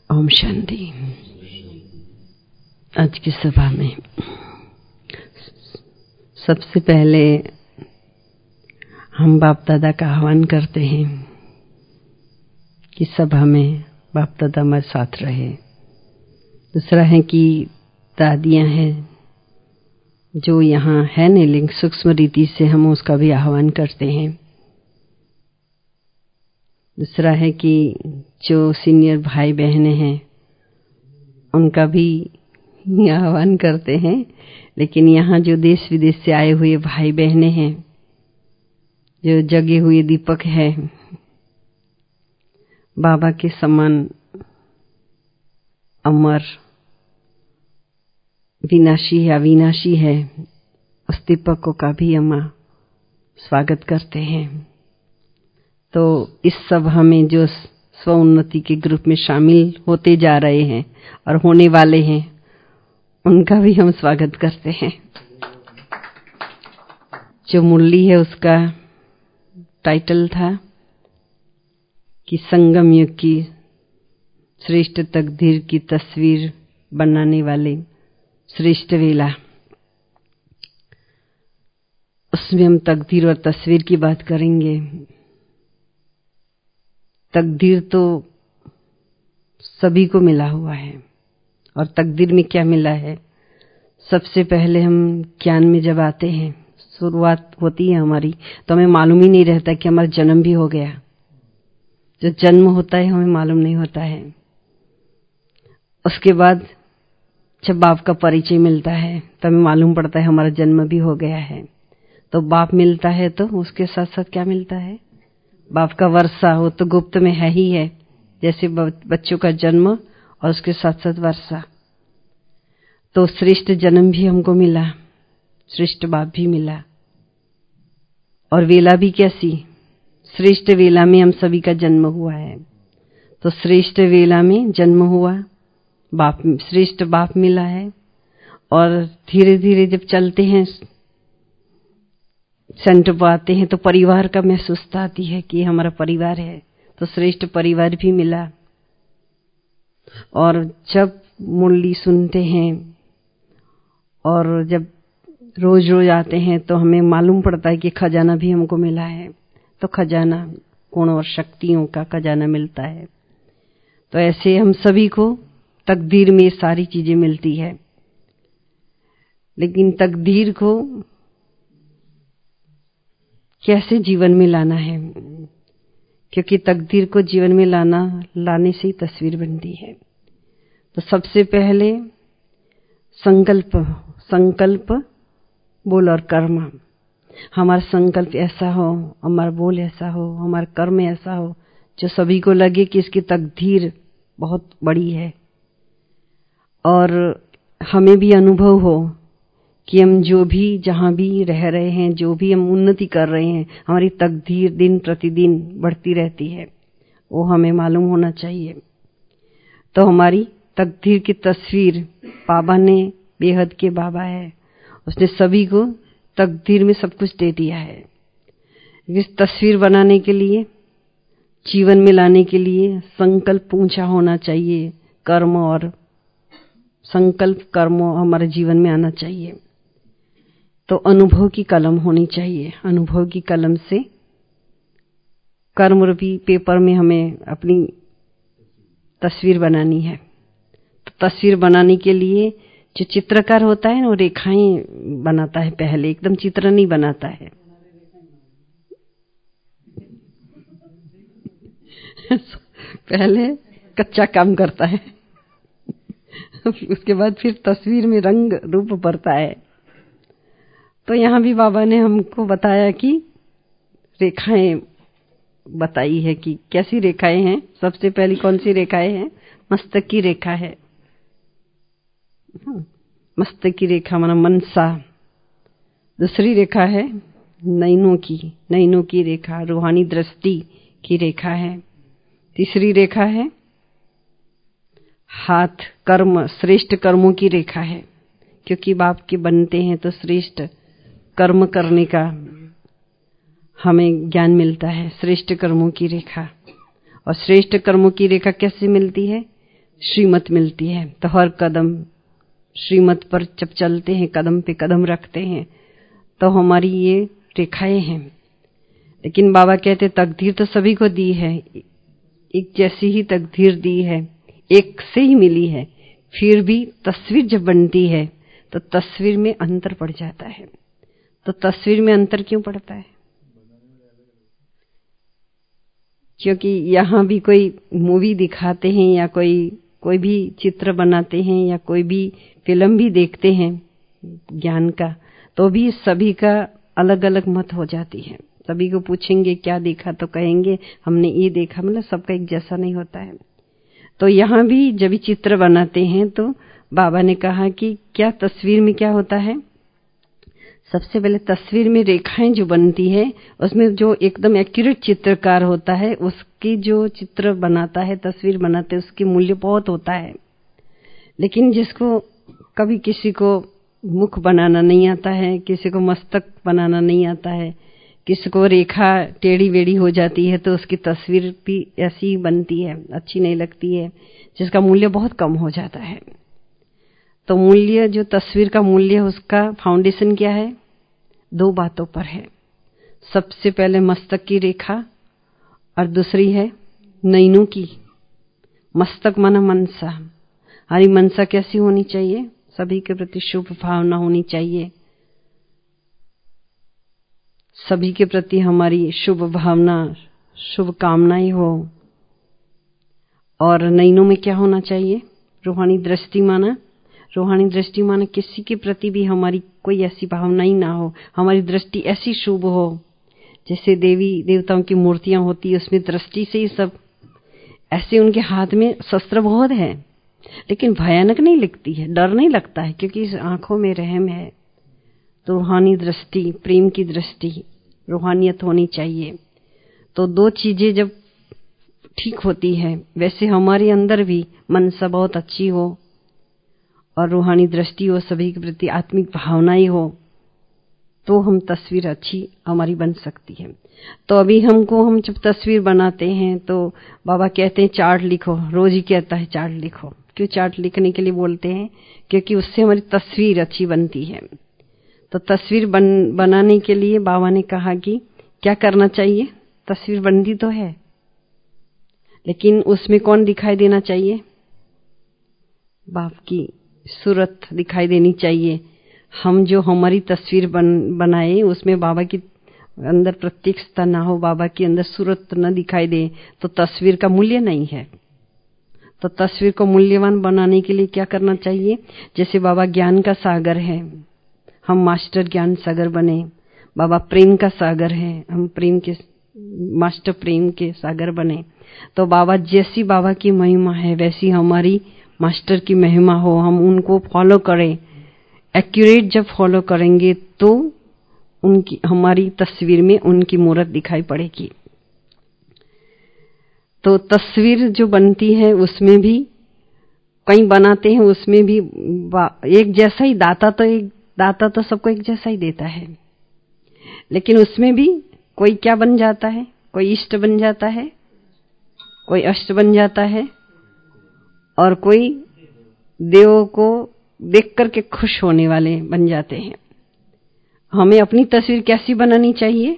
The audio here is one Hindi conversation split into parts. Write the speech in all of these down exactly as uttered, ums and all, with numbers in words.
ओम शांति। आज की सभा में सबसे पहले हम बाप दादा का आह्वान करते हैं कि सभा में बाप दादा हमारे साथ रहे। दूसरा है कि दादियां हैं जो यहाँ है नीलिंग, सूक्ष्म रीति से हम उसका भी आह्वान करते हैं। दूसरा है कि जो सीनियर भाई बहनें हैं उनका भी आह्वान करते हैं। लेकिन यहाँ जो देश विदेश से आए हुए भाई बहनें हैं, जो जगे हुए दीपक है, बाबा के समान अमर विनाशी है, अविनाशी है, उस दीपकों का भी हम स्वागत करते हैं। तो इस सभा में जो स्व उन्नति के ग्रुप में शामिल होते जा रहे हैं और होने वाले हैं, उनका भी हम स्वागत करते हैं। जो मुरली है उसका टाइटल था कि संगम युग की श्रेष्ठ तकदीर की तस्वीर बनाने वाले श्रेष्ठ वेला। उसमें हम तकदीर और तस्वीर की बात करेंगे। तकदीर तो सभी को मिला हुआ है और तकदीर में क्या मिला है। सबसे पहले हम ज्ञान में जब आते हैं, शुरुआत होती है हमारी, तो हमें मालूम ही नहीं रहता कि हमारा जन्म भी हो गया। जो जन्म होता है हमें मालूम नहीं होता है। उसके बाद जब बाप का परिचय मिलता है तो हमें मालूम पड़ता है हमारा जन्म भी हो गया है। तो बाप मिलता है तो उसके साथ साथ क्या मिलता है? बाप का वर्षा। वो तो गुप्त में है ही है, जैसे बच्चों का जन्म और उसके साथ साथ वर्षा। तो श्रेष्ठ जन्म भी हमको मिला, श्रेष्ठ बाप भी मिला। और वेला भी कैसी श्रेष्ठ वेला में हम सभी का जन्म हुआ है। तो श्रेष्ठ वेला में जन्म हुआ, बाप श्रेष्ठ बाप मिला है। और धीरे धीरे जब चलते हैं, सेंटर पर आते हैं, तो परिवार का महसूस आती है कि हमारा परिवार है। तो श्रेष्ठ परिवार भी मिला। और जब मुरली सुनते हैं और जब रोज रोज आते हैं तो हमें मालूम पड़ता है कि खजाना भी हमको मिला है। तो खजाना गुण और शक्तियों का खजाना मिलता है। तो ऐसे हम सभी को तकदीर में सारी चीजें मिलती है। लेकिन तकदीर को कैसे जीवन में लाना है, क्योंकि तकदीर को जीवन में लाना लाने से ही तस्वीर बनती है। तो सबसे पहले संकल्प संकल्प बोल और कर्म। हमारा संकल्प ऐसा हो, हमारा बोल ऐसा हो, हमारा कर्म ऐसा हो जो सभी को लगे कि इसकी तकदीर बहुत बड़ी है। और हमें भी अनुभव हो कि हम जो भी जहां भी रह रहे हैं, जो भी हम उन्नति कर रहे हैं, हमारी तकदीर दिन प्रतिदिन बढ़ती रहती है, वो हमें मालूम होना चाहिए। तो हमारी तकदीर की तस्वीर, बाबा ने बेहद के बाबा है, उसने सभी को तकदीर में सब कुछ दे दिया है। इस तस्वीर बनाने के लिए, जीवन में लाने के लिए संकल्प ऊंचा होना चाहिए। कर्म और संकल्प कर्म हमारे जीवन में आना चाहिए। तो अनुभव की कलम होनी चाहिए। अनुभव की कलम से कर्म रूपी पेपर में हमें अपनी तस्वीर बनानी है। तो तस्वीर बनाने के लिए जो चित्रकार होता है ना, वो रेखाएं बनाता है पहले, एकदम चित्र नहीं बनाता है। पहले कच्चा काम करता है उसके बाद फिर तस्वीर में रंग रूप भरता है। तो यहाँ भी बाबा ने हमको बताया कि रेखाएं बताई है कि कैसी रेखाएं हैं। सबसे पहली कौन सी रेखाएं हैं? मस्तक की रेखा है। मस्तक की रेखा माना मनसा। दूसरी रेखा है नैनों की, नैनों की रेखा रूहानी दृष्टि की रेखा है। तीसरी रेखा है हाथ, कर्म, श्रेष्ठ कर्मों की रेखा है, क्योंकि बाप के बनते हैं तो श्रेष्ठ कर्म करने का हमें ज्ञान मिलता है। श्रेष्ठ कर्मों की रेखा। और श्रेष्ठ कर्मों की रेखा कैसे मिलती है? श्रीमत मिलती है। तो हर कदम श्रीमत पर जब चलते हैं, कदम पे कदम रखते हैं, तो हमारी ये रेखाएं हैं। लेकिन बाबा कहते तकदीर तो सभी को दी है, एक जैसी ही तकदीर दी है, एक से ही मिली है, फिर भी तस्वीर जब बनती है तो तस्वीर में अंतर पड़ जाता है। तो तस्वीर में अंतर क्यों पड़ता है? क्योंकि यहाँ भी कोई मूवी दिखाते हैं या कोई कोई भी चित्र बनाते हैं या कोई भी फिल्म भी देखते हैं ज्ञान का, तो भी सभी का अलग अलग मत हो जाती है। सभी को पूछेंगे क्या देखा तो कहेंगे हमने ये देखा, मतलब सबका एक जैसा नहीं होता है। तो यहाँ भी जब भी चित्र बनाते हैं तो बाबा ने कहा कि क्या तस्वीर में क्या होता है, सबसे पहले तस्वीर में रेखाएं जो बनती है उसमें जो एकदम एक्यूरेट चित्रकार होता है, उसकी जो चित्र बनाता है, तस्वीर बनाते हैं, उसकी मूल्य बहुत होता है। लेकिन जिसको कभी किसी को मुख बनाना नहीं आता है, किसी को मस्तक बनाना नहीं आता है, किसी को रेखा टेढ़ी वेढ़ी हो जाती है, तो उसकी तस्वीर भी ऐसी ही बनती है, अच्छी नहीं लगती है, जिसका मूल्य बहुत कम हो जाता है। तो मूल्य, जो तस्वीर का मूल्य, उसका फाउंडेशन क्या है? दो बातों पर है। सबसे पहले मस्तक की रेखा और दूसरी है नैनों की। मस्तक माना मनसा। हमारी मनसा कैसी होनी चाहिए? सभी के प्रति शुभ भावना होनी चाहिए, सभी के प्रति हमारी शुभ भावना, शुभ कामनाएं हो। और नैनों में क्या होना चाहिए? रूहानी दृष्टि माना। रूहानी दृष्टि माना किसी के प्रति भी हमारी कोई ऐसी भावना ही ना हो, हमारी दृष्टि ऐसी शुभ हो। जैसे देवी देवताओं की मूर्तियां होती है, उसमें दृष्टि से ही सब, ऐसे उनके हाथ में शस्त्र बहुत है, लेकिन भयानक नहीं लगती है, डर नहीं लगता है, क्योंकि इस आंखों में रहम है। तो रूहानी दृष्टि, प्रेम की दृष्टि, रूहानियत होनी चाहिए। तो दो चीजें जब ठीक होती है, वैसे हमारे अंदर भी मनसा बहुत अच्छी हो और रूहानी दृष्टि हो, सभी के प्रति आत्मिक भावनाएं हो, तो हम तस्वीर अच्छी हमारी बन सकती है। तो अभी हमको, हम जब तस्वीर बनाते हैं तो बाबा कहते हैं चार्ट लिखो, रोज ही कहता है चार्ट लिखो। क्यों चार्ट लिखने के लिए बोलते हैं? क्योंकि उससे हमारी तस्वीर अच्छी बनती है। तो तस्वीर बन, बनाने के लिए बाबा ने कहा कि क्या करना चाहिए? तस्वीर बनती तो है, लेकिन उसमें कौन दिखाई देना चाहिए? बाप की सूरत दिखाई देनी चाहिए। हम जो हमारी तस्वीर बन, बनाए उसमें बाबा की अंदर प्रत्यक्षता ना हो, बाबा की अंदर सूरत न दिखाई दे, तो तस्वीर का मूल्य नहीं है। तो तस्वीर को मूल्यवान बनाने के लिए क्या करना चाहिए? जैसे बाबा ज्ञान का सागर है, हम मास्टर ज्ञान सागर बने। बाबा प्रेम का सागर है, हम प्रेम के मास्टर प्रेम के सागर बने। तो बाबा जैसी बाबा की महिमा है वैसी हमारी मास्टर की महिमा हो, हम उनको फॉलो करें। एक्यूरेट जब फॉलो करेंगे तो उनकी, हमारी तस्वीर में उनकी मूरत दिखाई पड़ेगी। तो तस्वीर जो बनती है उसमें भी, कहीं बनाते हैं उसमें भी एक जैसा ही दाता, तो एक दाता तो सबको एक जैसा ही देता है, लेकिन उसमें भी कोई क्या बन जाता है? कोई इष्ट बन जाता है, कोई अष्ट बन जाता है, और कोई देव को देख करके खुश होने वाले बन जाते हैं। हमें अपनी तस्वीर कैसी बनानी चाहिए?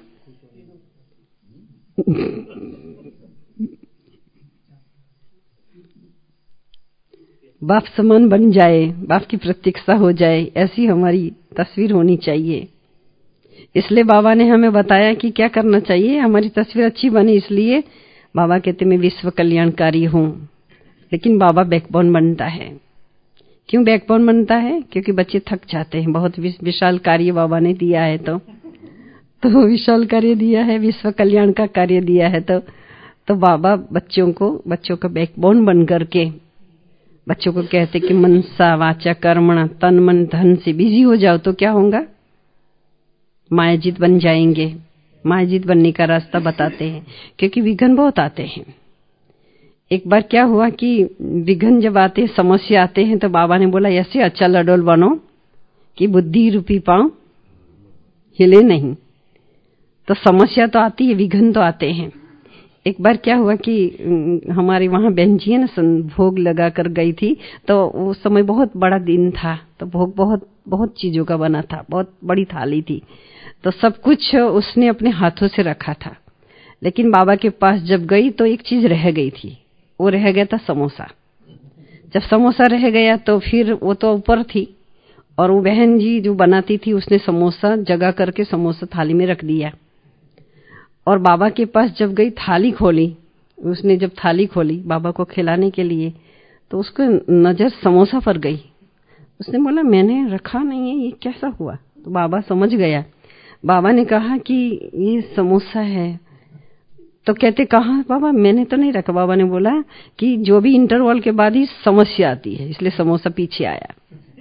बाप समान बन जाए, बाप की प्रत्यक्षता हो जाए, ऐसी हमारी तस्वीर होनी चाहिए। इसलिए बाबा ने हमें बताया कि क्या करना चाहिए, हमारी तस्वीर अच्छी बने। इसलिए बाबा कहते मैं विश्व कल्याणकारी हूं, लेकिन बाबा बैकबोन बनता है। क्यों बैकबोन बनता है? क्योंकि बच्चे थक जाते हैं। बहुत विशाल कार्य बाबा ने दिया है, तो तो विशाल कार्य दिया है, विश्व कल्याण का कार्य दिया है, तो तो बाबा बच्चों को, बच्चों का बैकबोन बन करके बच्चों को कहते कि मनसा वाचा कर्मणा, तन मन धन से बिजी हो जाओ तो क्या होगा? मायाजीत बन जाएंगे। मायाजीत बनने का रास्ता बताते हैं, क्योंकि विघ्न बहुत आते हैं। एक बार क्या हुआ कि विघ्न जब आते हैं, समस्या आते हैं, तो बाबा ने बोला ऐसे अच्छा लडोल बनो कि बुद्धि रूपी पांव हिले नहीं। तो समस्या तो आती है, विघ्न तो आते हैं। एक बार क्या हुआ कि हमारे वहाँ बहन जी है ना, भोग लगा कर गई थी, तो उस समय बहुत बड़ा दिन था, तो भोग बहुत बहुत चीजों का बना था, बहुत बड़ी थाली थी, तो सब कुछ उसने अपने हाथों से रखा था। लेकिन बाबा के पास जब गई तो एक चीज रह गई थी, वो रह गया था समोसा। जब समोसा रह गया तो फिर वो तो ऊपर थी, और वो बहन जी जो बनाती थी उसने समोसा जगा करके समोसा थाली में रख दिया, और बाबा के पास जब गई थाली खोली, उसने जब थाली खोली बाबा को खिलाने के लिए, तो उसको नजर समोसा पर गई। उसने बोला मैंने रखा नहीं है, ये कैसा हुआ? तो बाबा समझ गया। बाबा ने कहा कि ये समोसा है। तो कहते कहाँ बाबा, मैंने तो नहीं रखा। बाबा ने बोला कि जो भी इंटरवल के बाद ही समस्या आती है, इसलिए समोसा पीछे आया।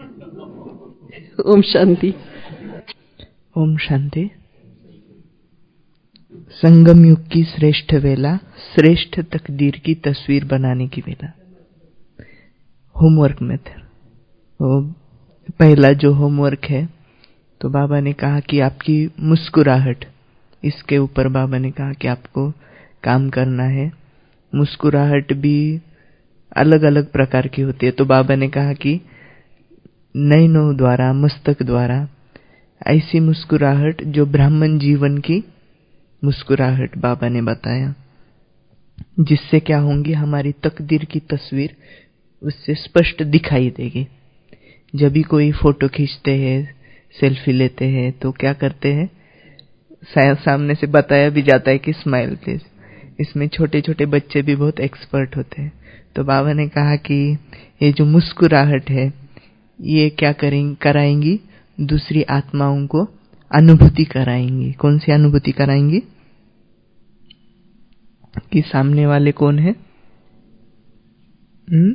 ओम शांति। ओम शांति। संगम युग की श्रेष्ठ वेला, श्रेष्ठ तकदीर की तस्वीर बनाने की वेला। Homework method. वो पहला जो होमवर्क है, तो बाबा ने कहा कि आपकी मुस्कुराहट, इसके ऊपर बाबा ने कहा कि आपको काम करना है। मुस्कुराहट भी अलग अलग प्रकार की होती है, तो बाबा ने कहा कि नयनों द्वारा, मस्तक द्वारा ऐसी मुस्कुराहट जो ब्राह्मण जीवन की मुस्कुराहट बाबा ने बताया, जिससे क्या होंगी, हमारी तकदीर की तस्वीर उससे स्पष्ट दिखाई देगी। जब भी कोई फोटो खींचते हैं, सेल्फी लेते हैं, तो क्या करते हैं, सामने से बताया भी जाता है कि स्माइल प्लीज। इसमें छोटे छोटे बच्चे भी बहुत एक्सपर्ट होते हैं। तो बाबा ने कहा कि ये जो मुस्कुराहट है, ये क्या करेंगी, कराएंगी, दूसरी आत्माओं को अनुभूति कराएंगी। कौन सी अनुभूति कराएंगी? कि सामने वाले कौन है? हम्म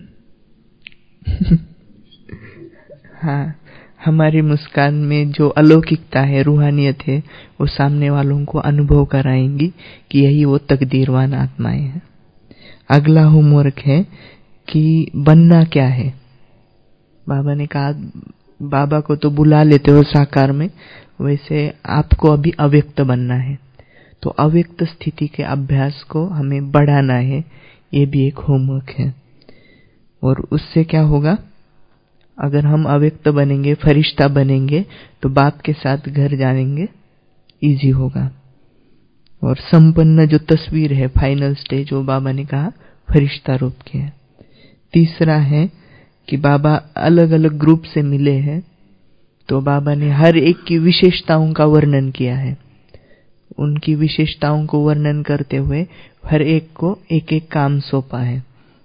हाँ, हमारी मुस्कान में जो अलौकिकता है, रूहानियत है, वो सामने वालों को अनुभव कराएंगी कि यही वो तकदीरवान आत्माएं हैं। अगला होमवर्क है कि बनना क्या है। बाबा ने कहा, बाबा को तो बुला लेते हो साकार में, वैसे आपको अभी अव्यक्त बनना है। तो अव्यक्त स्थिति के अभ्यास को हमें बढ़ाना है, ये भी एक होमवर्क है। और उससे क्या होगा, अगर हम अव्यक्त बनेंगे, फरिश्ता बनेंगे, तो बाप के साथ घर जाएंगे इजी होगा। और संपन्न जो तस्वीर है, फाइनल स्टेज, वो बाबा ने कहा फरिश्ता रूप की है। तीसरा है कि बाबा अलग अलग ग्रुप से मिले हैं, तो बाबा ने हर एक की विशेषताओं का वर्णन किया है। उनकी विशेषताओं को वर्णन करते हुए हर एक को एक एक काम सौंपा है।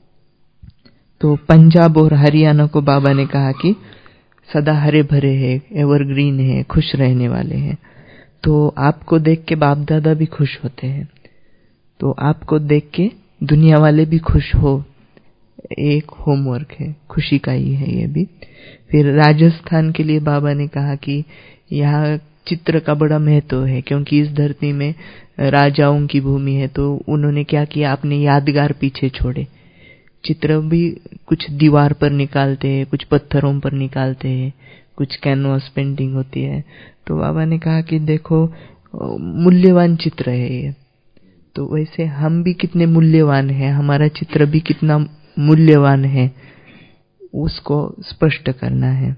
तो पंजाब और हरियाणा को बाबा ने कहा कि सदा हरे भरे हैं, एवरग्रीन है, खुश रहने वाले हैं। तो आपको देख के बाप दादा भी खुश होते हैं, तो आपको देख के दुनिया वाले भी खुश हो, एक होमवर्क है, खुशी का ही है ये भी। फिर राजस्थान के लिए बाबा ने कहा कि यहाँ चित्र का बड़ा महत्व है, क्योंकि इस धरती में राजाओं की भूमि है। तो उन्होंने क्या किया, अपने यादगार पीछे छोड़े। चित्र भी कुछ दीवार पर निकालते हैं, कुछ पत्थरों पर निकालते हैं, कुछ कैनवास पेंटिंग होती है। तो बाबा ने कहा कि देखो, मूल्यवान चित्र है ये। तो वैसे हम भी कितने मूल्यवान हैं, हमारा चित्र भी कितना मूल्यवान है, उसको स्पष्ट करना है,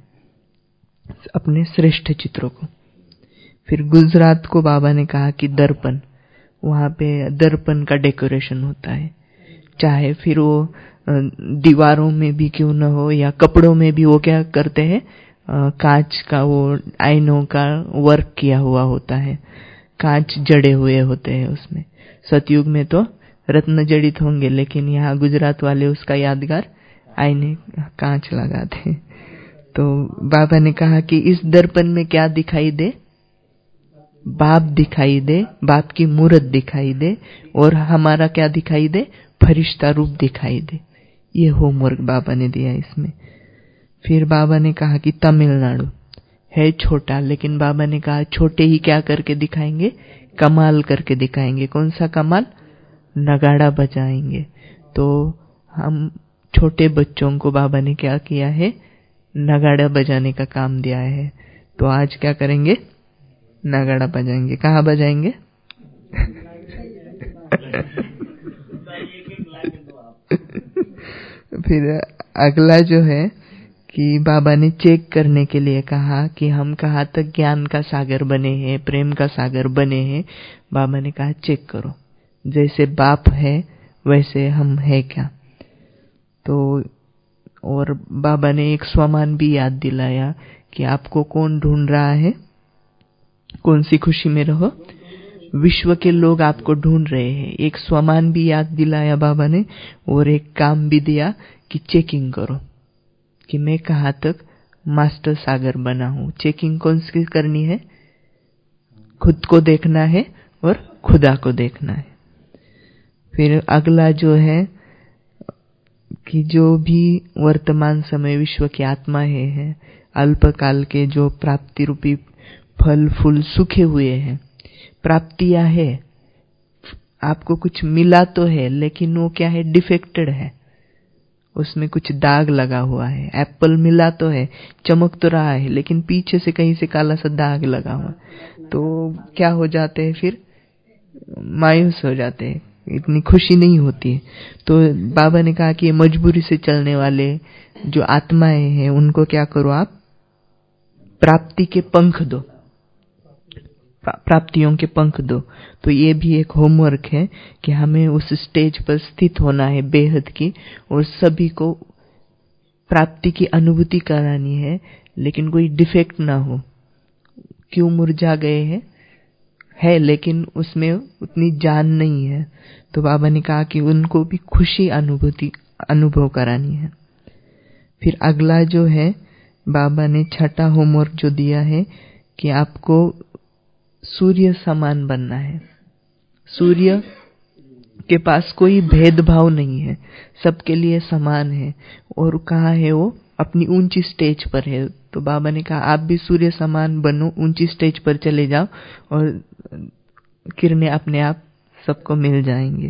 अपने श्रेष्ठ चित्रों को। फिर गुजरात को बाबा ने कहा कि दर्पण, वहां पे दर्पण का डेकोरेशन होता है, चाहे फिर वो दीवारों में भी क्यों न हो या कपड़ों में भी। वो क्या करते हैं, कांच का वो आईनों का वर्क किया हुआ होता है, कांच जड़े हुए होते हैं उसमें। सतयुग में तो रत्न जड़ित होंगे, लेकिन यहाँ गुजरात वाले उसका यादगार आईने कांच लगाते हैं। तो बाबा ने कहा कि इस दर्पण में क्या दिखाई दे, बाप दिखाई दे, बाप की मूर्त दिखाई दे, और हमारा क्या दिखाई दे, फरिश्ता रूप दिखाई दे। ये होमवर्क बाबा ने दिया इसमें। फिर बाबा ने कहा कि तमिलनाडु है छोटा, लेकिन बाबा ने कहा छोटे ही क्या करके दिखाएंगे, कमाल करके दिखाएंगे। कौन सा कमाल? नगाड़ा बजाएंगे। तो हम छोटे बच्चों को बाबा ने क्या किया है, नगाड़ा बजाने का काम दिया है। तो आज क्या करेंगे, नगाड़ा बजाएंगे। कहाँ बजाएंगे? फिर अगला जो है कि बाबा ने चेक करने के लिए कहा कि हम कहाँ तक ज्ञान का सागर बने हैं, प्रेम का सागर बने हैं। बाबा ने कहा चेक करो, जैसे बाप है वैसे हम है क्या। तो और बाबा ने एक स्वमान भी याद दिलाया कि आपको कौन ढूंढ रहा है, कौन सी खुशी में रहो, विश्व के लोग आपको ढूंढ रहे हैं। एक स्वमान भी याद दिलाया बाबा ने, और एक काम भी दिया कि चेकिंग करो कि मैं कहाँ तक मास्टर सागर बना हूं। चेकिंग कौन सी करनी है? खुद को देखना है और खुदा को देखना है। फिर अगला जो है कि जो भी वर्तमान समय विश्व की आत्माएं हैं, अल्पकाल के जो प्राप्ति रूपी फल फूल सूखे हुए हैं, प्राप्तियां है, आपको कुछ मिला तो है लेकिन वो क्या है, डिफेक्टेड है, उसमें कुछ दाग लगा हुआ है। एप्पल मिला तो है, चमक तो रहा है, लेकिन पीछे से कहीं से काला सा दाग लगा हुआ, तो क्या हो जाते हैं, फिर मायूस हो जाते हैं, इतनी खुशी नहीं होती है। तो बाबा ने कहा कि ये मजबूरी से चलने वाले जो आत्माएं हैं उनको क्या करो, आप प्राप्ति के पंख दो, प्राप्तियों के पंख दो। तो ये भी एक होमवर्क है कि हमें उस स्टेज पर स्थित होना है बेहद की, और सभी को प्राप्ति की अनुभूति करानी है, लेकिन कोई डिफेक्ट ना हो। क्यों मुरझा गए हैं है लेकिन उसमें उतनी जान नहीं है, तो बाबा ने कहा कि उनको भी खुशी अनुभूति अनुभव करानी है। फिर अगला जो है, बाबा ने छठा होमवर्क जो दिया है कि आपको सूर्य समान बनना है। सूर्य के पास कोई भेदभाव नहीं है, सबके लिए समान है, और कहाँ है वो, अपनी ऊंची स्टेज पर है। तो बाबा ने कहा आप भी सूर्य समान बनो, ऊंची स्टेज पर चले जाओ और किरणें अपने आप सबको मिल जाएंगे।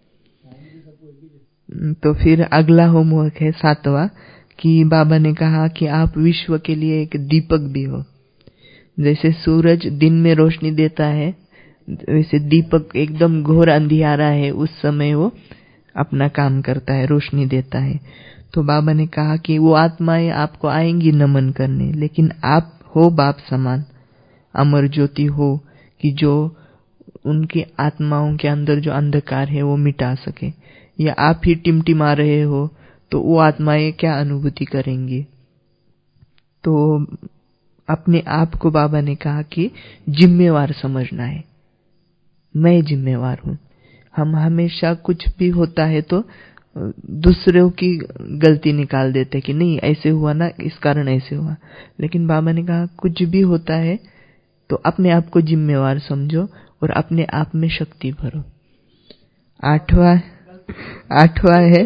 तो फिर अगला होमवर्क है सातवां, कि बाबा ने कहा कि आप विश्व के लिए एक दीपक भी हो। जैसे सूरज दिन में रोशनी देता है, वैसे दीपक एकदम घोर अंधियारा है, उस समय वो अपना काम करता है, रोशनी देता है। तो बाबा ने कहा कि वो आत्माएं आपको आएंगी नमन करने, लेकिन आप हो बाप समान अमर ज्योति हो, कि जो उनकी आत्माओं के अंदर जो अंधकार है वो मिटा सके। या आप ही टिमटिमा रहे हो तो वो आत्माएं क्या अनुभूति करेंगी। तो अपने आप को बाबा ने कहा कि जिम्मेवार समझना है, मैं जिम्मेवार हूं। हम हमेशा कुछ भी होता है तो दूसरों की गलती निकाल देते कि नहीं ऐसे हुआ ना, इस कारण ऐसे हुआ। लेकिन बाबा ने कहा कुछ भी होता है तो अपने आप को जिम्मेवार समझो और अपने आप में शक्ति भरो। आठवां आठवां है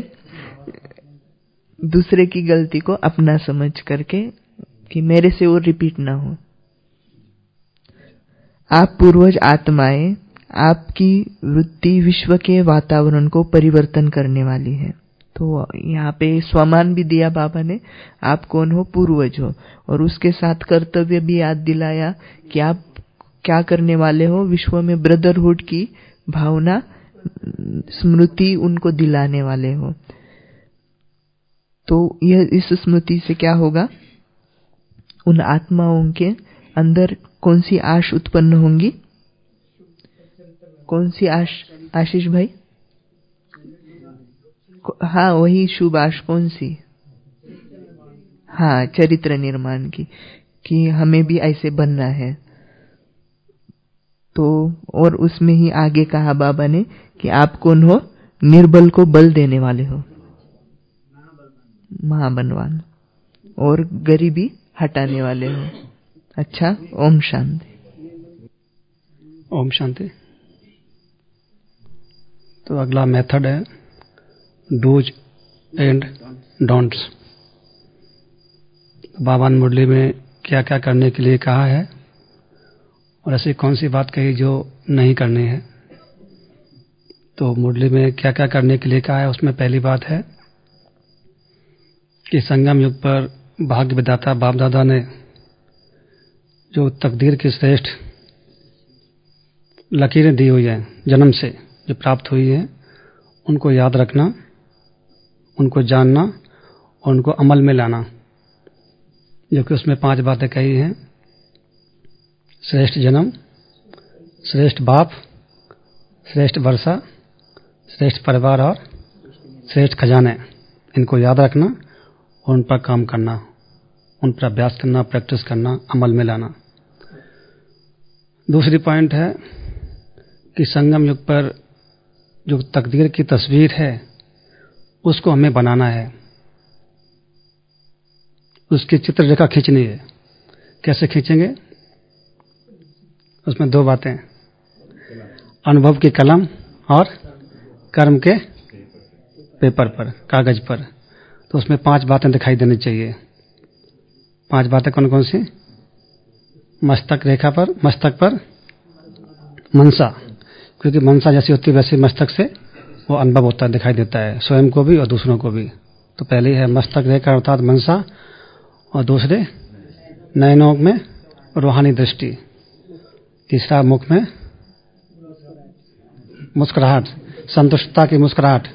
दूसरे की गलती को अपना समझ करके कि मेरे से वो रिपीट ना हो। आप पूर्वज आत्माएं, आपकी वृत्ति विश्व के वातावरण को परिवर्तन करने वाली है। तो यहाँ पे स्वमान भी दिया बाबा ने, आप कौन हो, पूर्वज हो, और उसके साथ कर्तव्य भी याद दिलाया कि आप क्या करने वाले हो, विश्व में ब्रदरहुड की भावना स्मृति उनको दिलाने वाले हो। तो यह इस स्मृति से क्या होगा, उन आत्माओं के अंदर कौन सी आश उत्पन्न होंगी, कौन सी आश आशीष भाई? हाँ वही शुभ आश, कौन सी? हाँ चरित्र निर्माण की, कि हमें भी ऐसे बनना है। तो और उसमें ही आगे कहा बाबा ने कि आप कौन हो, निर्बल को बल देने वाले हो, महाबलवान, और गरीबी हटाने वाले हो। अच्छा, ओम शांति। ओम शांति। तो अगला मेथड है डूज एंड डोंट्स। बाबा ने मुरली में क्या क्या करने के लिए कहा है और ऐसी कौन सी बात कही जो नहीं करनी है। तो मुरली में क्या क्या करने के लिए कहा है, उसमें पहली बात है कि संगम युग पर भाग्य विधाता बाप दादा ने जो तकदीर की श्रेष्ठ लकीरें दी हुई हैं, जन्म से जो प्राप्त हुई हैं, उनको याद रखना, उनको जानना और उनको अमल में लाना, जो कि उसमें पांच बातें कही हैं। श्रेष्ठ जन्म, श्रेष्ठ बाप, श्रेष्ठ वर्षा, श्रेष्ठ परिवार और श्रेष्ठ खजाने। इनको याद रखना और उन पर काम करना, उन पर अभ्यास करना, प्रैक्टिस करना, अमल में लाना। दूसरी पॉइंट है कि संगम युग पर जो तकदीर की तस्वीर है उसको हमें बनाना है, उसकी चित्र रेखा खींचनी है। कैसे खींचेंगे? उसमें दो बातें, अनुभव की कलम और कर्म के पेपर पर, कागज पर। तो उसमें पांच बातें दिखाई देनी चाहिए। पांच बातें कौन कौन सी? मस्तक रेखा पर, मस्तक पर मनसा, क्योंकि मनसा जैसी होती है वैसे मस्तक से वो अनुभव होता है, दिखाई देता है, स्वयं को भी और दूसरों को भी। तो पहली है मस्तक रेखा अर्थात मनसा, और दूसरे नयनों में रूहानी दृष्टि, तीसरा मुख में मुस्कुराहट, संतुष्टता की मुस्कुराहट,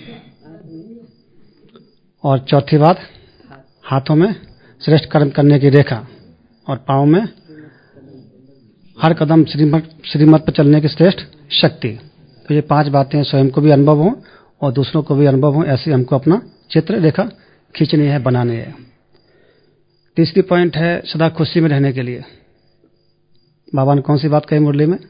और चौथी बात हाथों में श्रेष्ठ कर्म करने की रेखा, और पांव में हर कदम श्रीमत श्रीमत पर चलने की श्रेष्ठ शक्ति। तो ये पांच बातें स्वयं को भी अनुभव हो और दूसरों को भी अनुभव हो, ऐसे हमको अपना चित्र रेखा खींचनी है, बनानी है। तीसरी पॉइंट है सदा खुशी में रहने के लिए। बाबा ने कौन सी बात कही मुरली में?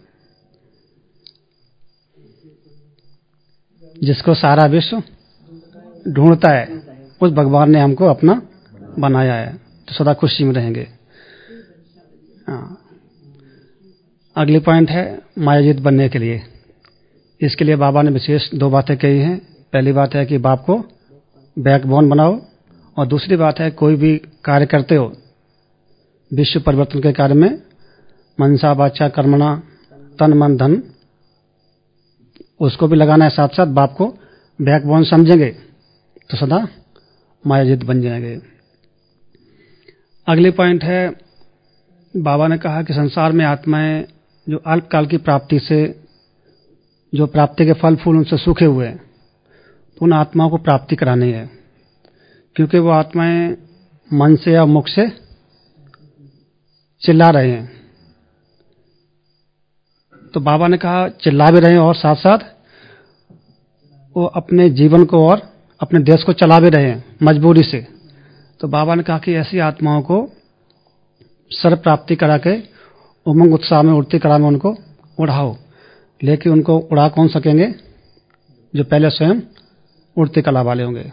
जिसको सारा विश्व ढूंढता है उस भगवान ने हमको अपना बनाया है, तो सदा खुशी में रहेंगे। हाँ। अगली पॉइंट है मायाजीत बनने के लिए। इसके लिए बाबा ने विशेष दो बातें कही हैं। पहली बात है कि बाप को बैकबोन बनाओ, और दूसरी बात है कोई भी कार्य करते हो विश्व परिवर्तन के कार्य में, मनसा वाचा कर्मणा तन मन धन, उसको भी लगाना है साथ साथ। बाप को बैकबोन समझेंगे तो सदा मायाजीत बन जाएंगे। अगली पॉइंट है बाबा ने कहा कि संसार में आत्माएं जो अल्पकाल की प्राप्ति से, जो प्राप्ति के फल फूल उनसे सूखे हुए हैं, तो उन आत्माओं को प्राप्ति करानी है, क्योंकि वो आत्माएं मन से या मुख से चिल्ला रहे हैं। तो बाबा ने कहा चिल्ला भी रहे हैं और साथ साथ वो अपने जीवन को और अपने देश को चला भी रहे हैं मजबूरी से। तो बाबा ने कहा कि ऐसी आत्माओं को सर्व प्राप्ति करा के उमंग उत्साह में उड़ती कला में उनको उड़ाओ, लेकिन उनको उड़ा कौन सकेंगे? जो पहले स्वयं उड़ती कला वाले होंगे।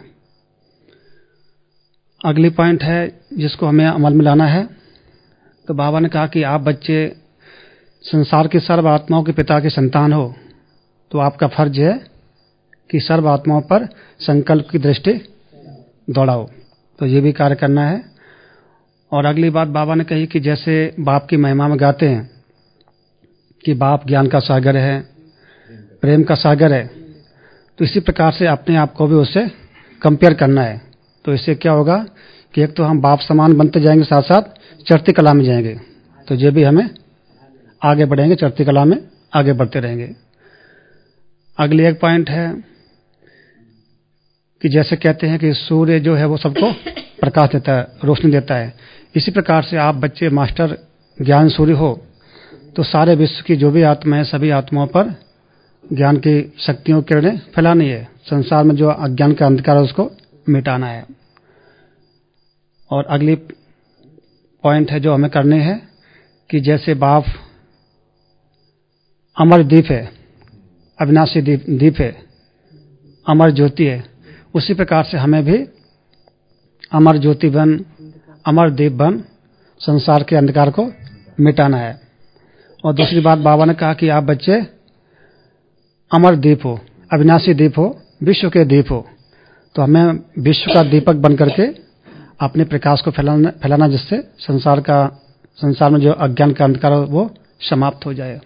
अगली पॉइंट है जिसको हमें अमल में लाना है। तो बाबा ने कहा कि आप बच्चे संसार की सर्व आत्माओं के पिता की संतान हो, तो आपका फर्ज है कि सर्व आत्माओं पर संकल्प की दृष्टि दौड़ाओ। तो ये भी कार्य करना है। और अगली बात बाबा ने कही कि जैसे बाप की महिमा में गाते हैं कि बाप ज्ञान का सागर है, प्रेम का सागर है, तो इसी प्रकार से अपने आप को भी उससे कंपेयर करना है। तो इससे क्या होगा कि एक तो हम बाप समान बनते जाएंगे, साथ साथ चढ़ती कला में जाएंगे। तो ये भी हमें आगे बढ़ेंगे, चढ़ती कला में आगे बढ़ते रहेंगे। अगली एक पॉइंट है कि जैसे कहते हैं कि सूर्य जो है वो सबको प्रकाश देता है, रोशनी देता है, इसी प्रकार से आप बच्चे मास्टर ज्ञान सूर्य हो, तो सारे विश्व की जो भी आत्मा है सभी आत्माओं पर ज्ञान की शक्तियों की किरणें फैलानी है। संसार में जो अज्ञान का अंधकार है उसको मिटाना है। और अगली पॉइंट है जो हमें करने हैं कि जैसे बाप अमर दीप है, अविनाशी दीप दीप है, अमर ज्योति है, उसी प्रकार से हमें भी अमर ज्योति बन, अमर दीप बन संसार के अंधकार को मिटाना है। और दूसरी बात बाबा ने कहा कि आप बच्चे अमर दीप हो, अविनाशी दीप हो, विश्व के दीप हो, तो हमें विश्व का दीपक बन करके अपने प्रकाश को फैलाना फैलाना जिससे संसार का संसार में जो अज्ञान का अंधकार हो वो समाप्त हो जाए।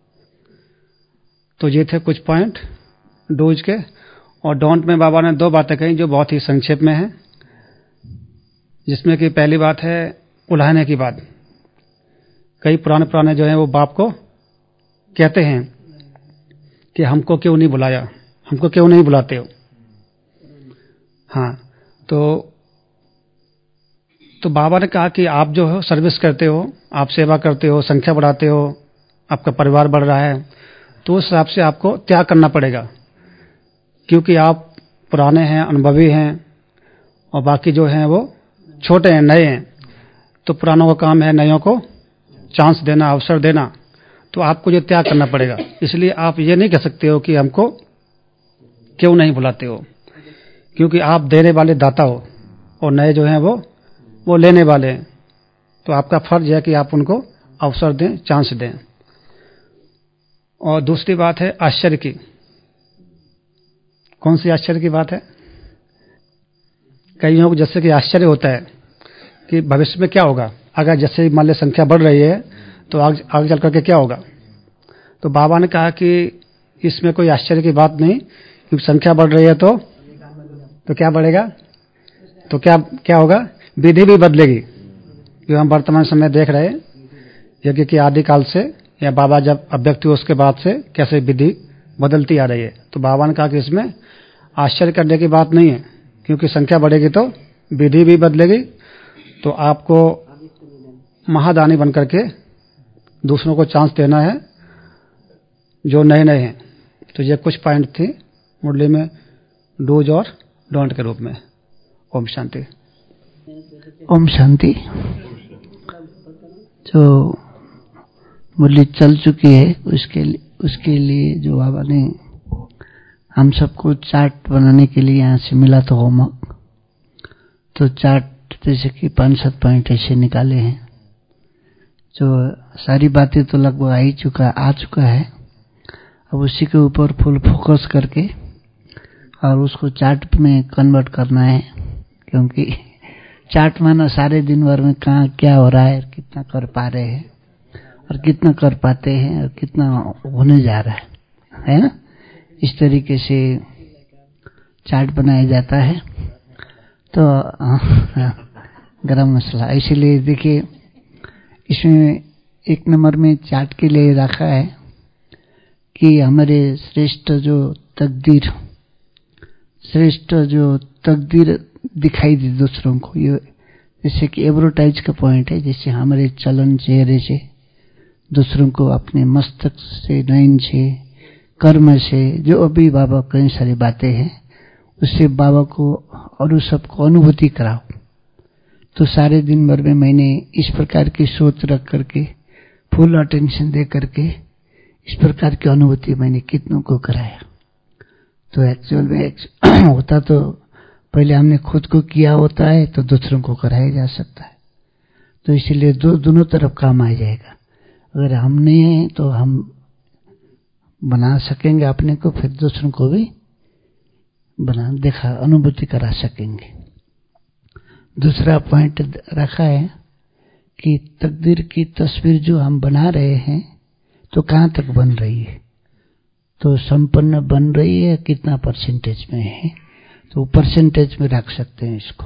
तो ये थे कुछ पॉइंट डूज के। और डोंट में बाबा ने दो बातें कही जो बहुत ही संक्षेप में है, जिसमें कि पहली बात है उलाहने की बात। कई पुराने पुराने जो हैं वो बाप को कहते हैं कि हमको क्यों नहीं बुलाया, हमको क्यों नहीं बुलाते हो। हाँ, तो तो बाबा ने कहा कि आप जो हो सर्विस करते हो, आप सेवा करते हो, संख्या बढ़ाते हो, आपका परिवार बढ़ रहा है, तो उस हिसाब से आपको त्याग करना पड़ेगा, क्योंकि आप पुराने हैं, अनुभवी हैं, और बाकी जो हैं वो छोटे हैं, नए हैं। तो पुरानों का काम है नयों को चांस देना, अवसर देना, तो आपको जो त्याग करना पड़ेगा। इसलिए आप ये नहीं कह सकते हो कि हमको क्यों नहीं बुलाते हो, क्योंकि आप देने वाले दाता हो और नए जो हैं वो वो लेने वाले हैं। तो आपका फर्ज है कि आप उनको अवसर दें, चांस दें। और दूसरी बात है आश्चर्य की। कौन सी आश्चर्य की बात है? कईयों को जैसे कि आश्चर्य होता है कि भविष्य में क्या होगा, अगर जैसे मान ली संख्या बढ़ रही है तो आगे आगे चल करके क्या होगा। तो बाबा ने कहा कि इसमें कोई आश्चर्य की बात नहीं, क्योंकि संख्या बढ़ रही है तो तो क्या बढ़ेगा, तो क्या क्या होगा, विधि भी बदलेगी। जो हम वर्तमान समय देख रहे हैं यज्ञ के आदिकाल से, या बाबा जब अव्यक्त हुए उसके बाद से कैसे विधि बदलती आ रही है। तो बाबा ने कहा कि इसमें आश्चर्य करने की बात नहीं है, क्योंकि संख्या बढ़ेगी तो विधि भी बदलेगी। तो आपको महादानी बनकर के दूसरों को चांस देना है जो नए नए हैं। तो ये कुछ पॉइंट थी मुरली में डूज और डोंट के रूप में। ओम शांति। ओम शांति। जो मुरली चल चुकी है उसके उसके लिए जो बाबा ने हम सबको चार्ट बनाने के लिए यहाँ से मिला था होमवर्क, तो चार्ट जैसे कि पाँच सात पॉइंट ऐसे निकाले हैं। जो सारी बातें तो लगभग आ ही चुका आ चुका है, अब उसी के ऊपर फुल फोकस करके और उसको चार्ट में कन्वर्ट करना है, क्योंकि चार्ट माना सारे दिन भर में कहाँ क्या हो रहा है, कितना कर पा रहे हैं और कितना कर पाते हैं और कितना होने जा रहा है, है ना। इस तरीके से चार्ट बनाया जाता है। तो गरम मसला, इसीलिए देखिए इसमें एक नंबर में चार्ट के लिए रखा है कि हमारे श्रेष्ठ जो तकदीर श्रेष्ठ जो तकदीर दिखाई दे दूसरों को, ये जैसे कि एडवर्टाइज का पॉइंट है। जैसे हमारे चलन चेहरे से दूसरों को अपने मस्तक से, नयन से, कर्म से, जो अभी बाबा कई सारी बातें हैं उससे बाबा को और उस सबको अनुभूति कराओ। तो सारे दिन भर में मैंने इस प्रकार की सोच रख करके फुल अटेंशन दे करके इस प्रकार की अनुभूति मैंने कितनों को कराया। तो एक्चुअल में होता तो पहले हमने खुद को किया होता है तो दूसरों को कराया जा सकता है। तो इसलिए दो दोनों तरफ काम आ जाएगा। अगर हमने हैं तो हम बना सकेंगे अपने को, फिर दूसरों को भी बना देखा अनुभूति करा सकेंगे। दूसरा पॉइंट रखा है कि तकदीर की तस्वीर जो हम बना रहे हैं तो कहाँ तक बन रही है, तो संपन्न बन रही है, कितना परसेंटेज में है, तो परसेंटेज में रख सकते हैं इसको।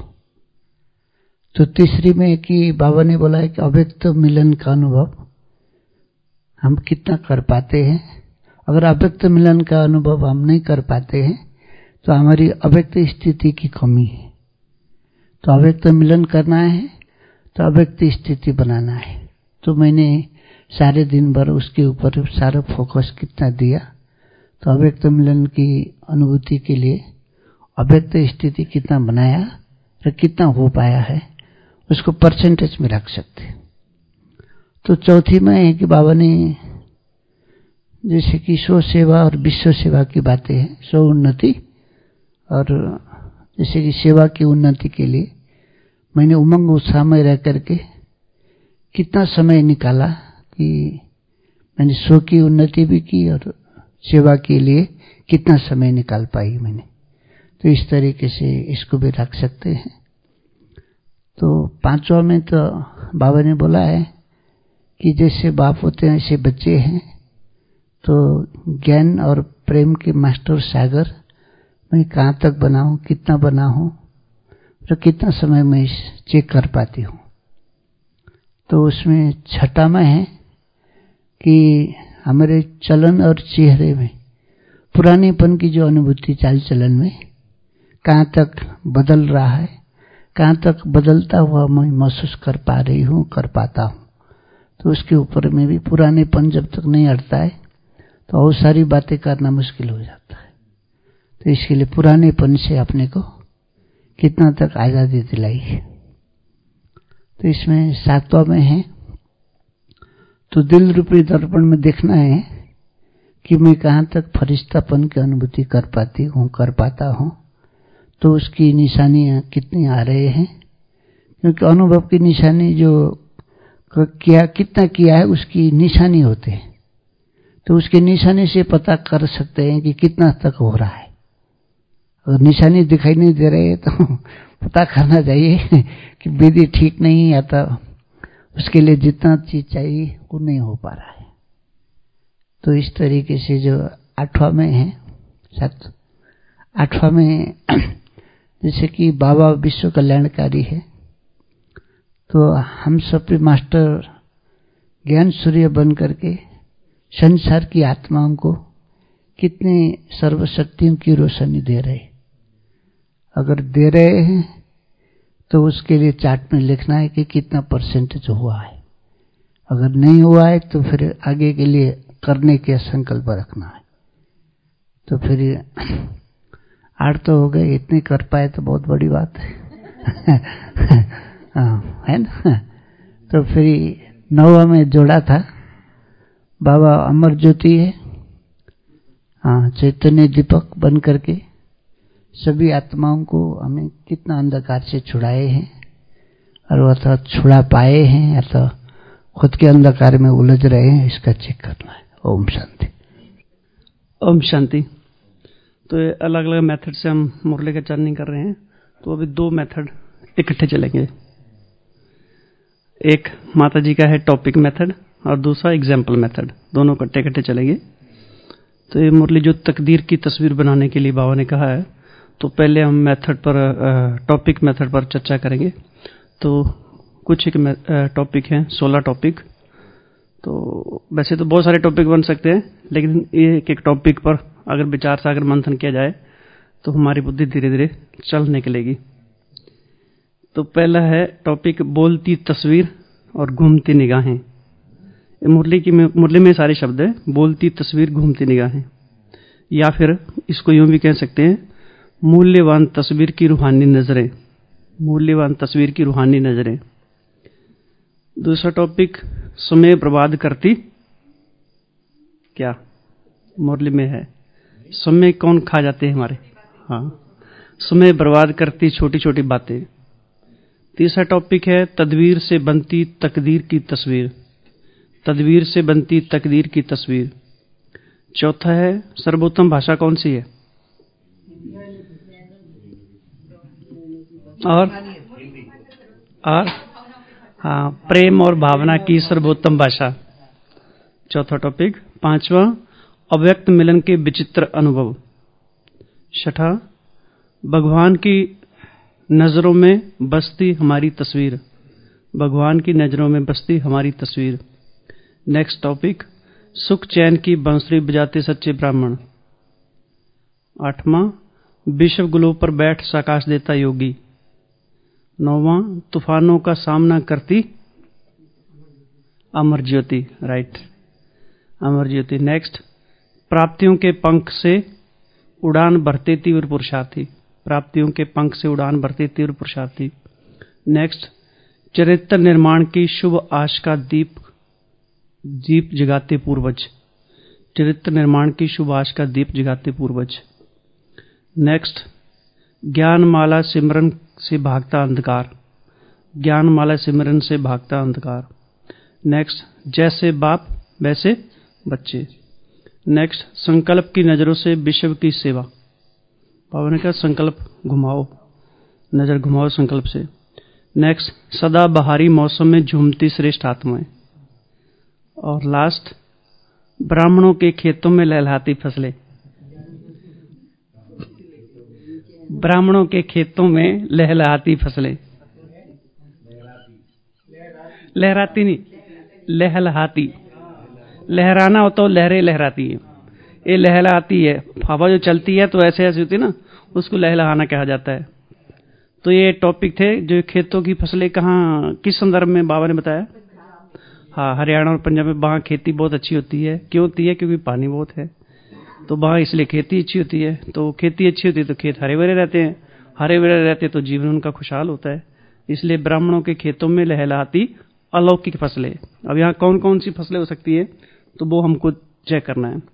तो तीसरी में कि बाबा ने बोला है कि अव्यक्त मिलन का अनुभव हम कितना कर पाते हैं। अगर अव्यक्त मिलन का अनुभव हम नहीं कर पाते हैं तो हमारी अव्यक्त स्थिति की कमी है। तो अव्यक्त मिलन करना है तो अव्यक्त स्थिति बनाना है। तो मैंने सारे दिन भर उसके ऊपर सारा फोकस कितना दिया, तो अव्यक्त मिलन की अनुभूति के लिए अव्यक्त स्थिति कितना बनाया और कितना हो पाया है उसको परसेंटेज में रख सकते हैं। तो चौथी में है कि बाबा ने जैसे कि स्व सेवा और विश्व सेवा की बातें हैं, स्व उन्नति और जैसे कि सेवा की उन्नति के लिए मैंने उमंग उत्साह में रह करके कितना समय निकाला कि मैंने स्व की उन्नति भी की और सेवा के लिए कितना समय निकाल पाई मैंने। तो इस तरीके से इसको भी रख सकते हैं। तो पांचवा में तो बाबा ने बोला है कि जैसे बाप होते हैं ऐसे बच्चे हैं, तो ज्ञान और प्रेम के मास्टर सागर मैं कहाँ तक बना हूँ, कितना बना हूँ और कितना समय में चेक कर पाती हूँ। तो उसमें छठा में है कि हमारे चलन और चेहरे में पुरानेपन की जो अनुभूति चाल चलन में कहाँ तक बदल रहा है, कहाँ तक बदलता हुआ मैं महसूस कर पा रही हूँ, कर पाता हूँ। तो उसके ऊपर में भी पुरानेपन जब तक नहीं हटता है तो और सारी बातें करना मुश्किल हो जाता है। तो इसके लिए पुरानेपन से अपने को कितना तक आज़ादी दिलाई है। तो इसमें सातवां में है, तो दिल रूपी दर्पण में देखना है कि मैं कहाँ तक फरिश्तापन की अनुभूति कर पाती हूँ, कर पाता हूँ। तो उसकी निशानियाँ कितनी आ रहे हैं, क्योंकि अनुभव की निशानी जो किया कितना किया है उसकी निशानी होते हैं। तो उसके निशानी से पता कर सकते हैं कि कितना तक हो रहा है। अगर निशानी दिखाई नहीं दे रहे तो पता करना चाहिए कि विधि ठीक नहीं, या तो उसके लिए जितना चीज चाहिए वो नहीं हो पा रहा है। तो इस तरीके से जो आठवां में है, सात आठवां में जैसे कि बाबा विश्व कल्याणकारी है, तो हम सब पे मास्टर ज्ञान सूर्य बन करके संसार की आत्माओं को कितने सर्वशक्तियों की रोशनी दे रहे। अगर दे रहे हैं तो उसके लिए चार्ट में लिखना है कि कितना परसेंटेज हुआ है। अगर नहीं हुआ है तो फिर आगे के लिए करने के संकल्प रखना है। तो फिर आठ तो हो गए, इतने कर पाए तो बहुत बड़ी बात है। हाँ, है ना। तो फिर नौवा में जोड़ा था बाबा अमर ज्योति है, हाँ, चैतन्य दीपक बन करके सभी आत्माओं को हमें कितना अंधकार से छुड़ाए हैं, और वह तो छुड़ा पाए हैं या तो खुद के अंधकार में उलझ रहे हैं, इसका चेक करना है। ओम शांति। ओम शांति। तो ये अलग अलग मेथड से हम मुरली का चर्निंग कर रहे हैं। तो अभी दो मेथड इकट्ठे चलेंगे। एक माता जी का है टॉपिक मेथड और दूसरा एग्जाम्पल मेथड, दोनों इकट्ठे इकट्ठे चलेंगे। तो ये मुरली जो तकदीर की तस्वीर बनाने के लिए बाबा ने कहा है, तो पहले हम मेथड पर, टॉपिक मेथड पर चर्चा करेंगे। तो कुछ एक टॉपिक हैं, सोलह टॉपिक। तो वैसे तो बहुत सारे टॉपिक बन सकते हैं, लेकिन एक एक टॉपिक पर अगर विचार सागर मंथन किया जाए तो हमारी बुद्धि धीरे धीरे चल निकलेगी। तो पहला है टॉपिक बोलती तस्वीर और घूमती निगाहें। मुरली की में, मुरली में सारे शब्द है, बोलती तस्वीर, घूमती निगाहें, या फिर इसको यूं भी कह सकते हैं मूल्यवान तस्वीर की रूहानी नजरें, मूल्यवान तस्वीर की रूहानी नजरें। दूसरा टॉपिक समय बर्बाद करती क्या, मुरली में है समय कौन खा जाते हैं हमारे, हाँ, समय बर्बाद करती छोटी छोटी बातें। तीसरा टॉपिक है तदबीर से बनती तकदीर की तस्वीर, तदबीर से बनती तकदीर की तस्वीर। चौथा है सर्वोत्तम भाषा कौन सी है, और और हाँ, प्रेम और भावना की सर्वोत्तम भाषा, चौथा टॉपिक। पांचवा अव्यक्त मिलन के विचित्र अनुभव। छठा भगवान की नजरों में बसती हमारी तस्वीर, भगवान की नजरों में बसती हमारी तस्वीर। नेक्स्ट टॉपिक सुख चैन की बांसुरी बजाते सच्चे ब्राह्मण। आठवां विश्व ग्लोब पर बैठ साकाश देता योगी। नौवां तूफानों का सामना करती अमर ज्योति, राइट, अमर ज्योति। नेक्स्ट प्राप्तियों के पंख से उड़ान भरते तीव्र पुरुषार्थी, प्राप्तियों के पंख से उड़ान भरते तीव्र पुरुषार्थी। नेक्स्ट चरित्र निर्माण की शुभ आश का दीप दीप जगाते पूर्वज, चरित्र निर्माण की शुभ आश का दीप जगाते पूर्वज। नेक्स्ट ज्ञानमाला सिमरन से भागता अंधकार, ज्ञानमाला सिमरन से भागता अंधकार। नेक्स्ट जैसे बाप वैसे बच्चे। नेक्स्ट संकल्प की नजरों से विश्व की सेवा, बाबा ने कहा संकल्प घुमाओ, नजर घुमाओ संकल्प से। नेक्स्ट सदा बहारी मौसम में झूमती श्रेष्ठ आत्माएं। और लास्ट ब्राह्मणों के खेतों में लहलहाती फसलें, ब्राह्मणों के खेतों में लहलहाती फसलें, लहराती नहीं, लहलहाती, लहराना हो तो लहरें लहराती है, ये लहलहाती है, हवा जो चलती है तो ऐसे ऐसे होती है ना, उसको लहलहाना कहा जाता है। तो ये टॉपिक थे जो खेतों की फसलें कहाँ किस संदर्भ में बाबा ने बताया। हाँ, हरियाणा और पंजाब में वहाँ खेती बहुत अच्छी होती है। क्यों होती है? क्योंकि पानी बहुत है, तो वहाँ इसलिए खेती अच्छी होती है। तो खेती अच्छी होती है तो खेत हरे भरे रहते हैं, हरे भरे रहते तो जीवन उनका खुशहाल होता है। इसलिए ब्राह्मणों के खेतों में लहलहाती अलौकिक फसलें। अब यहाँ कौन कौन सी फसलें हो सकती है तो वो हमको चेक करना है।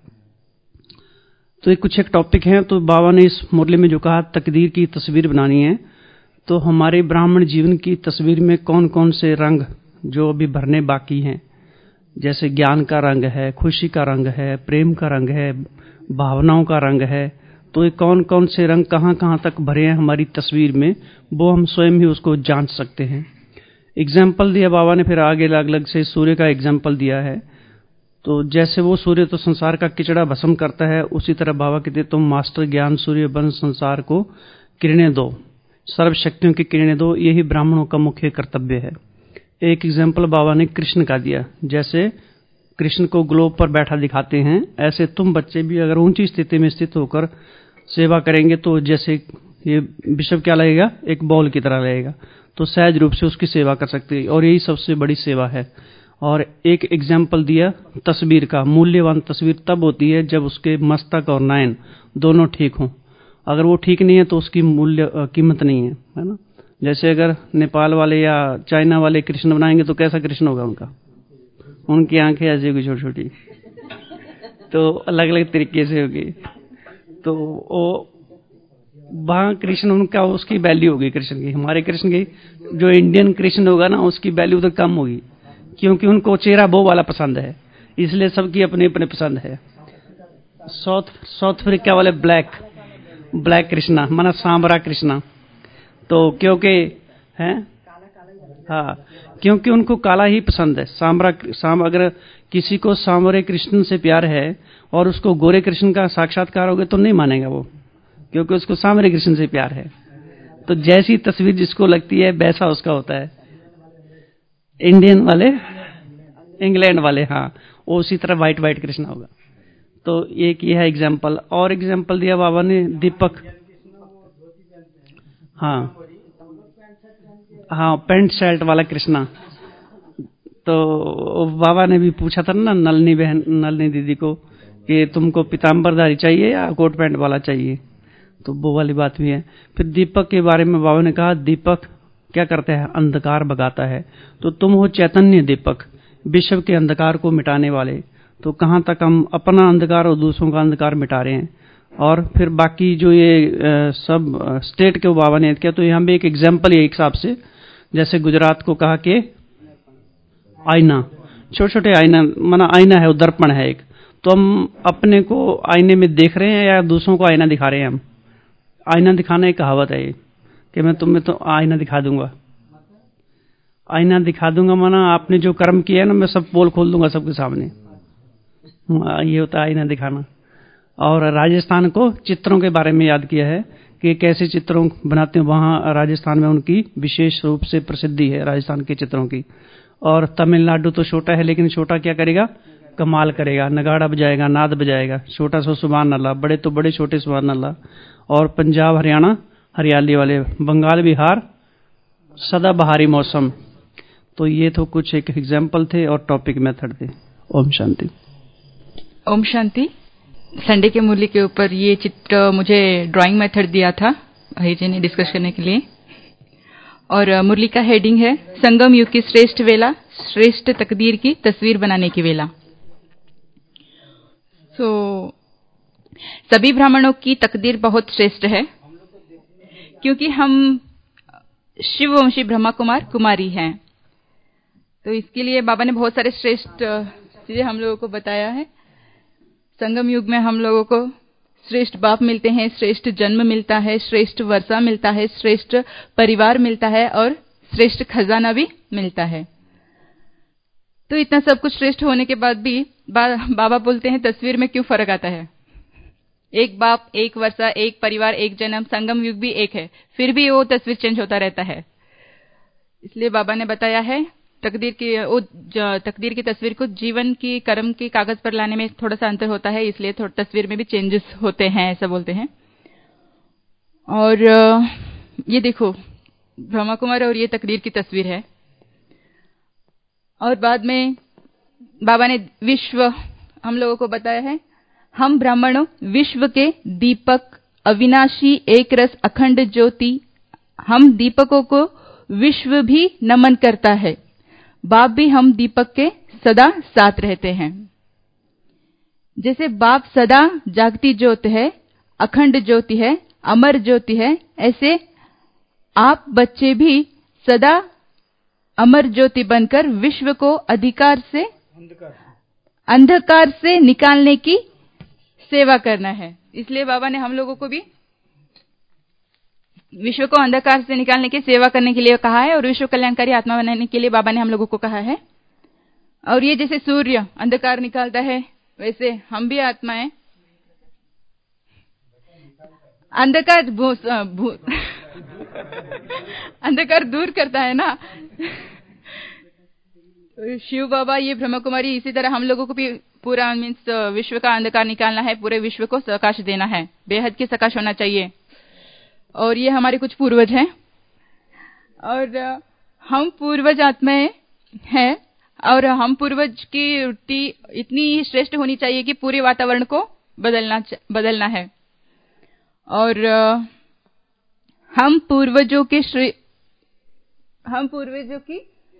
तो ये कुछ एक टॉपिक हैं। तो बाबा ने इस मुरली में जो कहा तकदीर की तस्वीर बनानी है, तो हमारे ब्राह्मण जीवन की तस्वीर में कौन कौन से रंग जो अभी भरने बाकी हैं, जैसे ज्ञान का रंग है, खुशी का रंग है, प्रेम का रंग है, भावनाओं का रंग है, तो ये कौन कौन से रंग कहाँ कहाँ तक भरे हैं हमारी तस्वीर में, वो हम स्वयं ही उसको जांच सकते हैं। एग्जाम्पल दिया बाबा ने, फिर आगे अलग अलग से सूर्य का एग्जाम्पल दिया है। तो जैसे वो सूर्य तो संसार का किचड़ा भस्म करता है, उसी तरह बाबा कहते तुम मास्टर ज्ञान सूर्य बन संसार को किरणें दो, सर्वशक्तियों की किरणें दो, यही ब्राह्मणों का मुख्य कर्तव्य है। एक एग्जाम्पल बाबा ने कृष्ण का दिया, जैसे कृष्ण को ग्लोब पर बैठा दिखाते हैं, ऐसे तुम बच्चे भी अगर ऊंची स्थिति में स्थित होकर सेवा करेंगे तो जैसे ये विषव क्या लगेगा, एक बॉल की तरह लगेगा, तो सहज रूप से उसकी सेवा कर सकते हैं, और यही सबसे बड़ी सेवा है। और एक एग्जाम्पल दिया तस्वीर का, मूल्यवान तस्वीर तब होती है जब उसके मस्तक और नयन दोनों ठीक हों। अगर वो ठीक नहीं है तो उसकी मूल्य कीमत नहीं है, है ना। जैसे अगर नेपाल वाले या चाइना वाले कृष्ण बनाएंगे तो कैसा कृष्ण होगा उनका, उनकी आंखें ऐसी होगी छोटी छोटी, तो अलग अलग तरीके से होगी, तो वो वहाँ कृष्ण उनका उसकी वैल्यू होगी कृष्ण की। हमारे कृष्ण की जो इंडियन कृष्ण होगा ना उसकी वैल्यू तो कम होगी, क्योंकि उनको चेहरा वो वाला पसंद है, इसलिए सबकी अपनी अपनी पसंद है। साउथ साउथ अफ्रीका वाले ब्लैक ब्लैक कृष्णा माना सांवरा कृष्णा, तो क्योंकि है हाँ क्योंकि उनको काला ही पसंद है। सांवरा साम अगर किसी को सांवरे कृष्ण से प्यार है और उसको गोरे कृष्ण का साक्षात्कार होगा तो नहीं मानेगा वो, क्योंकि उसको सांवरे कृष्ण से प्यार है। तो जैसी तस्वीर जिसको लगती है वैसा उसका होता है। इंडियन वाले इंग्लैंड वाले हाँ वो उसी तरह वाइट वाइट कृष्ण होगा। तो एक ये है एग्जाम्पल। और एग्जाम्पल दिया बाबा ने दीपक, हाँ हाँ पैंट शर्ट वाला कृष्णा। तो बाबा ने भी पूछा था ना नलनी बहन नलनी दीदी को कि तुमको पीताम्बरधारी चाहिए या कोट पैंट वाला चाहिए, तो वो वाली बात भी है। फिर दीपक के बारे में बाबा ने कहा दीपक क्या करता है, अंधकार भगाता है। तो तुम हो चैतन्य दीपक, विश्व के अंधकार को मिटाने वाले। तो कहाँ तक हम अपना अंधकार और दूसरों का अंधकार मिटा रहे हैं। और फिर बाकी जो ये आ, सब स्टेट के बाबा ने किया, तो यहाँ भी एक एग्जाम्पल है एक हिसाब से। जैसे गुजरात को कहा कि आईना, छोटे छोटे आईना माना आईना है, दर्पण है एक, तो हम अपने को आईने में देख रहे हैं या दूसरों को आईना दिखा रहे हैं। हम आईना दिखाना एक कहावत है ये कि मैं तुम्हें तो आईना दिखा दूंगा, आईना दिखा दूंगा माना आपने जो कर्म किया है ना मैं सब पोल खोल दूंगा सबके सामने, ये होता है आईना दिखाना। और राजस्थान को चित्रों के बारे में याद किया है कि कैसे चित्रों बनाते हैं, वहाँ राजस्थान में उनकी विशेष रूप से प्रसिद्धि है राजस्थान के चित्रों की। और तमिलनाडु तो छोटा है लेकिन छोटा क्या करेगा, कमाल करेगा, नगाड़ा बजाएगा, नाद बजाएगा, छोटा सा सुभान अल्लाह, बड़े तो बड़े छोटे सुभान अल्लाह। और पंजाब हरियाणा हरियाली वाले, बंगाल बिहार सदा बहारी मौसम। तो ये तो कुछ एक एग्जाम्पल थे और टॉपिक मेथड थे। ओम शांति। ओम शांति। संडे के मूल्य के ऊपर ये चित्र मुझे ड्राइंग मेथड दिया था भाई जी ने डिस्कस करने के लिए, और मुरली का हेडिंग है संगम युग की श्रेष्ठ वेला, श्रेष्ठ तकदीर की तस्वीर बनाने की वेला। सो so, सभी ब्राह्मणों की तकदीर बहुत श्रेष्ठ है, क्योंकि हम शिववंशी ब्रह्मा कुमार कुमारी हैं। तो इसके लिए बाबा ने बहुत सारे श्रेष्ठ चीजें हम लोगों को बताया है। संगम युग में हम लोगों को श्रेष्ठ बाप मिलते हैं, श्रेष्ठ जन्म मिलता है, श्रेष्ठ वर्षा मिलता है, श्रेष्ठ परिवार मिलता है और श्रेष्ठ खजाना भी मिलता है। तो इतना सब कुछ श्रेष्ठ होने के बाद भी बा, बाबा बोलते हैं तस्वीर में क्यों फर्क आता है। एक बाप, एक वर्षा, एक परिवार, एक जन्म, संगम युग भी एक है, फिर भी वो तस्वीर चेंज होता रहता है। इसलिए बाबा ने बताया है तकदीर की वो तकदीर की तस्वीर को जीवन की कर्म की कागज पर लाने में थोड़ा सा अंतर होता है, इसलिए थोड़ा तस्वीर में भी चेंजेस होते हैं, ऐसा बोलते हैं। और ये देखो ब्रह्मा कुमार और ये तकदीर की तस्वीर है। और बाद में बाबा ने विश्व हम लोगों को बताया है, हम ब्राह्मणों विश्व के दीपक अविनाशी एक रस अखंड ज्योति, हम दीपकों को विश्व भी नमन करता है। बाप भी हम दीपक के सदा साथ रहते हैं। जैसे बाप सदा जागती ज्योति है, अखंड ज्योति है, अमर ज्योति है, ऐसे आप बच्चे भी सदा अमर ज्योति बनकर विश्व को अधिकार से अंधकार से निकालने की सेवा करना है। इसलिए बाबा ने हम लोगों को भी विश्व को अंधकार से निकालने की सेवा करने के लिए कहा है और विश्व कल्याणकारी आत्मा बनाने के लिए बाबा ने हम लोगों को कहा है। और ये जैसे सूर्य अंधकार निकालता है, वैसे हम भी आत्माएं अंधकार अंधकार दूर करता है ना। शिव बाबा, ये ब्रह्मा कुमारी, इसी तरह हम लोगों को भी पूरा मीन्स विश्व का अंधकार निकालना है, पूरे विश्व को प्रकाश देना है, बेहद की प्रकाश होना चाहिए। और ये हमारे कुछ पूर्वज हैं और हम पूर्वज आत्माएं हैं और हम पूर्वज की वृत्ति इतनी श्रेष्ठ होनी चाहिए कि पूरे वातावरण को बदलना बदलना है। और हम पूर्वजों के श्रे हम पूर्वजों की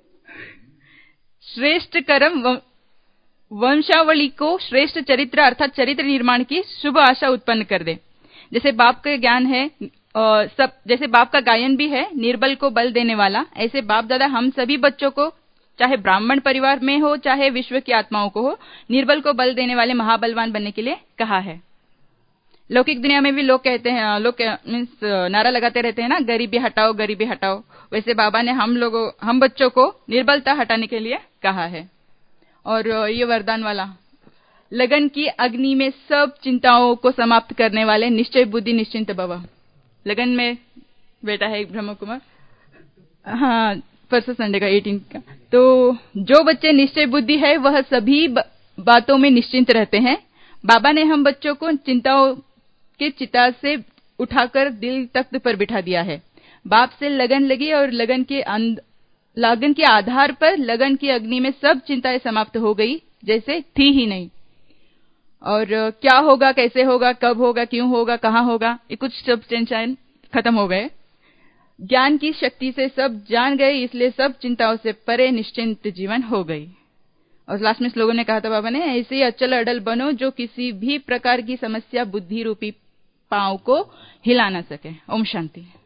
श्रेष्ठ कर्म वंशावली को श्रेष्ठ चरित्र अर्थात चरित्र निर्माण की शुभ आशा उत्पन्न कर दे। जैसे बाप का ज्ञान है, और सब जैसे बाप का गायन भी है निर्बल को बल देने वाला, ऐसे बाप दादा हम सभी बच्चों को, चाहे ब्राह्मण परिवार में हो चाहे विश्व की आत्माओं को हो, निर्बल को बल देने वाले महाबलवान बनने के लिए कहा है। लौकिक दुनिया में भी लोग कहते हैं, लोग मीन्स नारा लगाते रहते हैं ना, गरीबी हटाओ गरीबी हटाओ, वैसे बाबा ने हम लोगों हम बच्चों को निर्बलता हटाने के लिए कहा है। और ये वरदान वाला, लगन की अग्नि में सब चिंताओं को समाप्त करने वाले निश्चय बुद्धि निश्चिंत भव। लगन में बेटा है एक ब्रह्म कुमार, हाँ परसों संडे का अठारह का। तो जो बच्चे निश्चय बुद्धि है वह सभी बातों में निश्चिंत रहते हैं। बाबा ने हम बच्चों को चिंताओं के चिता से उठाकर दिल तख्त पर बिठा दिया है। बाप से लगन लगी और लगन के लगन के आधार पर लगन की अग्नि में सब चिंताएं समाप्त हो गई, जैसे थी ही नहीं। और क्या होगा, कैसे होगा, कब होगा, क्यों होगा, कहाँ होगा, ये कुछ सब टेंशन खत्म हो गए। ज्ञान की शक्ति से सब जान गए, इसलिए सब चिंताओं से परे निश्चिंत जीवन हो गई। और लास्ट में लोगों ने कहा था बाबा ने, ऐसे ही अचल अडल बनो जो किसी भी प्रकार की समस्या बुद्धि रूपी पांव को हिला न सके। ओम शांति।